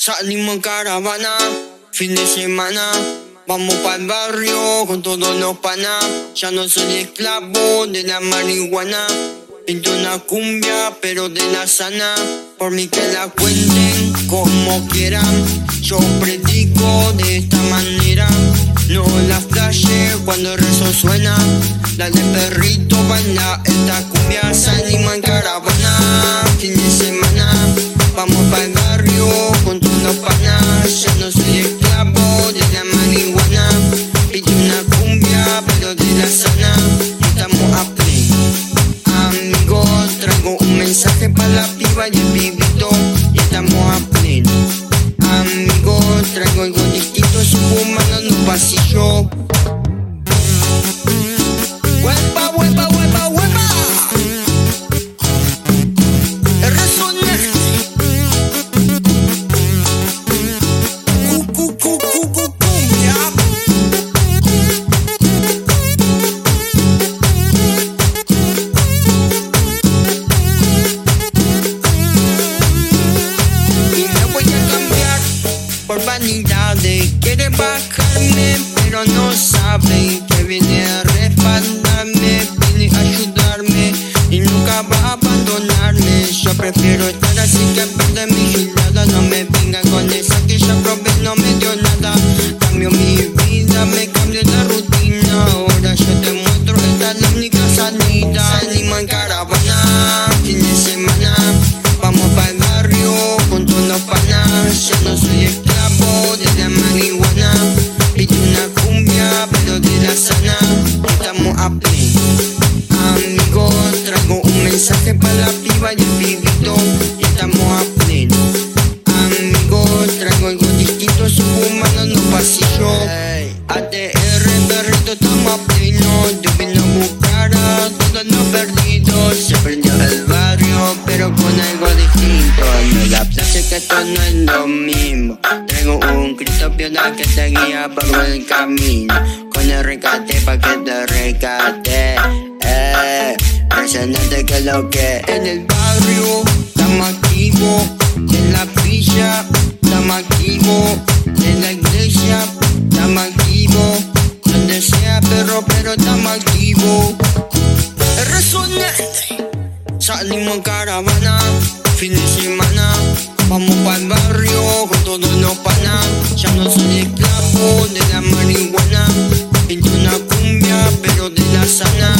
Salimos en caravana, fin de semana. Vamos pa'l barrio con todos los panas. Ya no soy esclavo de la marihuana. Pinto una cumbia pero de la sana. Por mí que la cuenten como quieran. Yo predico de esta manera. No la flashe cuando el rezo suena. Dale perrito, baila esta cumbia. Salimos en caravana, fin de semana. Vamos pa'l barrio con todos los panas. Ya no soy esclavo de la marihuana. Pido una cumbia pero de la sana. Estamos a play. Amigos, traigo un mensaje para la piba y el pibito. Y estamos a pleno. Amigos, traigo algo distinto. Fumando en un pasillo. ¡Huepa, huepa, huepa, huepa! El resonante. Cumbia. Y me voy a cambiar por vanidades. Quiere bajarme pero no sabe que viene a respaldarme, viene a ayudarme y nunca va a abandonarme. Yo prefiero estar así que perder mi gilada. No me vengan con esa que ya probé, no me dio nada. Cambio mi vida, me cambio la rutina. Ahora yo te muestro, esta es la única salida. Salimos en caravana, fin de semana. Vamos pa'l barrio con todos los panas. Ya no soy esclavo de la marihuana. Pido una cumbia pero de la sana. Estamos a play. Amigos, traigo un mensaje para la piba y el pibito. Y estamos a pleno. Amigos, traigo algo distinto. Fumando en los pasillos. ATR, perrito, estamos a pleno. Yo vine a buscar a todos los perdidos. Se prendió el barrio pero con algo distinto. No la plaza que esto no es lo mismo. Traigo un Cristo piola que te guía por el camino. Con el rescate pa' que te rescate. Resonante que lo que en el barrio estamos activos. En la villa estamos activos. En la iglesia estamos activos. Donde sea perro pero estamos activos. El resonante. Salimos en caravana, fin de semana. Vamos pa'l barrio con todos los panas. Ya no soy esclavo de la marihuana. Pinto una cumbia pero de la sana.